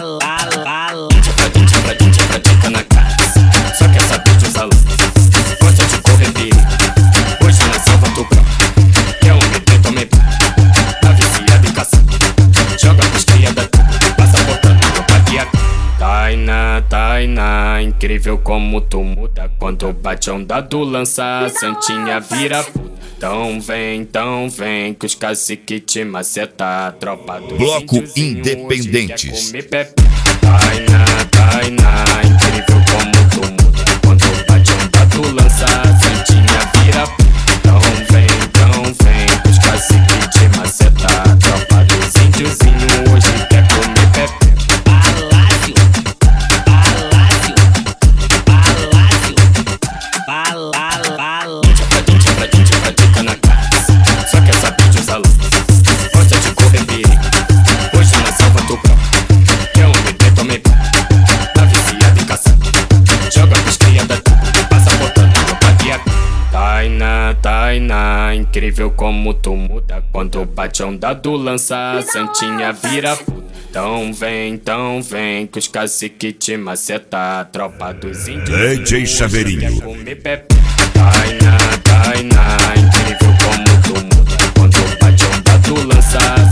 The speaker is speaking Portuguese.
Pratica na casa, só quer saber de usar luz. Gosta de correr perigo, hoje na selva tu grão. Quer um bebê, tome pão, tá viciado em caça. Joga pros cria da tudo, passa botando no papiaco. Tainá, incrível como tu muda. Quando bate a onda do lança, a santinha vira puta. Então vem, que os cacique te maceta. Tropa dos Bloco Independentes. Tainá, incrível como tu muda. Quando bate a onda do lança, a santinha vira puta. Então vem, que os cacique te maceta. Tropa dos índiozinhos hoje quer comer pepe. Pratica na casa, só quer saber de usar luz. Gosta de correr perigo, hoje na selva tu grão. Quer um bebê, tome pão, tá viciado em caça. Joga pros cria da tudo, passa botando no papiaco. Tainá, incrível como tu muda. Quando bate a onda do lança, a santinha vira puta. Então vem, que os cacique te maceta. Tropa dos índios DJ Chaveirinho. quer comer pepe. Tainá, incrível como tu muda. Quando bate a onda do lança,